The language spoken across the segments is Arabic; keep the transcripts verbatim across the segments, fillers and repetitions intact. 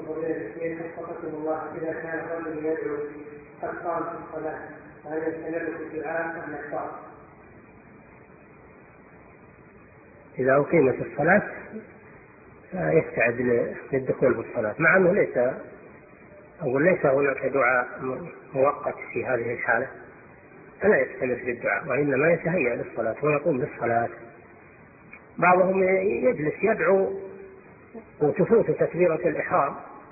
وفقكم الله، إذا كان الرجل يدعو قد قام في الصلاة فهل يستمر في الدعاء أم يقطع؟ إذا أقيمت الصلاة يستعد للدخول في الصلاة، مع أنه ليس أقول ليس هناك دعاء مؤقت في هذه الحالة، فلا يستمر في الدعاء وإنما يتهيأ للصلاة ويقوم للصلاة. بعضهم يجلس يدعو وتفوت تكبيرة الإحرام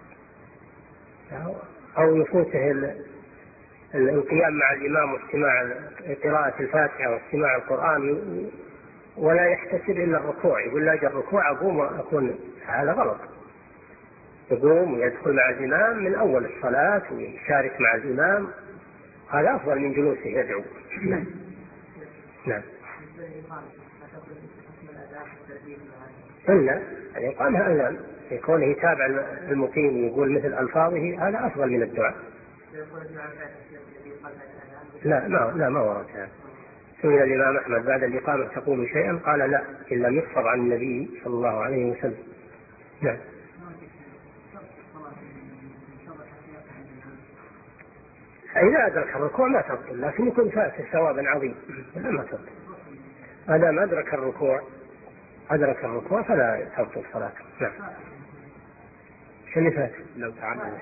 أو يفوته القيام مع الإمام واستماع قراءة الفاتحة واستماع القرآن ولا يحتسب إلا الركوع، يقول لا أجل الركوع أقوم وأكون. هذا غلط، يقوم ويدخل مع الإمام من أول الصلاة ويشارك مع الإمام، هذا أفضل من جلوسه يدعو. نعم. نعم. إلا الإقامة أذان، يكون يتابع المقيم ويقول مثل ألفاظه، هذا أفضل من الدعاء. لا ما لا ما ورد هذا. سئل الإمام أحمد بعد الإقامة تقول شيئا؟ قال لا، إن لم يحفظ عن النبي صلى الله عليه وسلم. نعم. إذا أدرك الركوع ما تبطل، لكن يكون فات ثوابا عظيم لا ما تبطل. هذا ما أدرك الركوع أدرك الركوع فلا تبطل صلاته. نعم. شو اللي فات؟ لو تعمد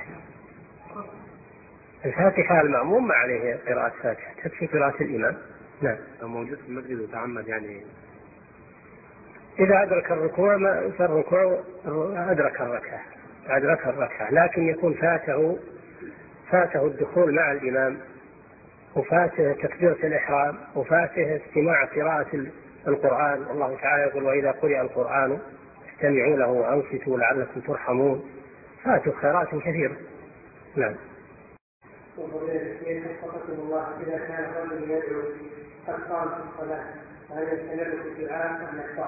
الفاتحة المأموم ما عليه قراءة فاتحة، تكفي قراءة الإمام. نعم. لو موجود في المسجد وتعمد يعني إذا أدرك الركوع ما فالركوع أدرك الركعة أدرك الركعة لكن يكون فاته فاته الدخول مع الإمام وفاته تكبيرة الإحرام وفاته استماع قراءة القرآن. الله تعالى يقول وإذا قرئ القرآن استمعوا له وأنصتوا لعلكم ترحمون، فاتوا خيرات كثيرة. نعم. وفقكم الله، إذا كان الرجل يدعو قد قام في الصلاة فهل يستمر في الدعاء أم يقطع؟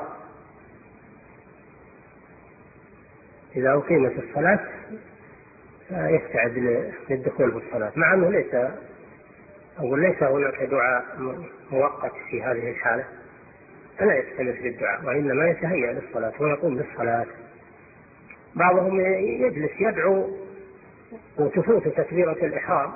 إذا أقيمت الصلاة يستعد للدخول في الصلاة، مع أنه ليس أقول ليس هناك دعاء مؤقت في هذه الحالة، فلا يستمر في الدعاء وإنما يتهيأ للصلاة ويقوم للصلاة. بعضهم يجلس يدعو وتفوت تكبيرة الإحرام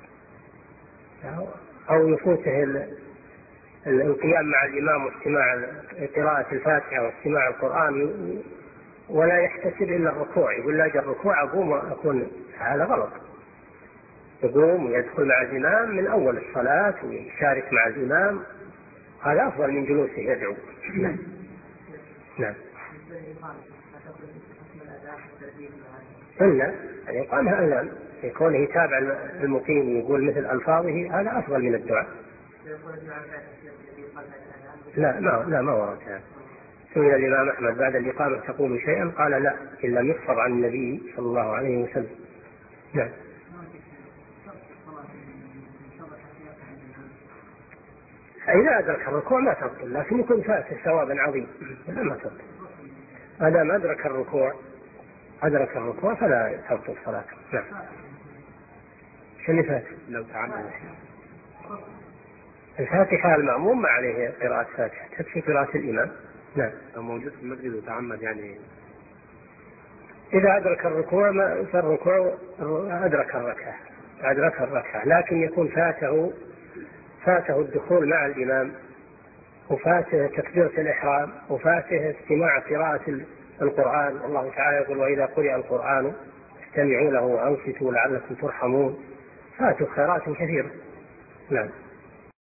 أو يفوته القيام مع الإمام واستماع قراءة الفاتحة واستماع القرآن ولا يحتسب إلا الركوع، يقول لا أجل الركوع أقوم وأكون. هذا غلط، يقوم ويدخل مع الإمام من أول الصلاة ويشارك مع الإمام، هذا أفضل من جلوسه يدعو. نعم. نعم. إلا الإقامة أذان، يكون يتابع المقيم ويقول مثل ألفاظه، هذا أفضل من الدعاء. لا ما لا ما ورد هذا. سئل الإمام أحمد بعد الإقامة تقول شيئا؟ قال لا، إن لم يحفظ عن النبي صلى الله عليه وسلم. نعم. إذا أدرك الركوع ما تبطل، لكن يكون فات ثوابا عظيم لا ما تبطل. هذا ما أدرك الركوع أدرك الركوع فلا تبطل صلاته. نعم. شو اللي فات؟ لو تعمد الفاتحة المأموم ما عليه قراءة فاتحة، تكفي قراءة الإمام. نعم. لو موجود في المسجد وتعمد يعني إذا أدرك الركوع ما فالركوع أدرك الركعة أدرك الركعة لكن يكون فاته فاته الدخول مع الإمام وفاته تكبيرة الإحرام وفاته استماع قراءة القرآن. الله تعالى يقول وإذا قرئ القرآن استمعوا له وأنصتوا لعلكم ترحمون، فاتوا خيرات كثيرة. نعم.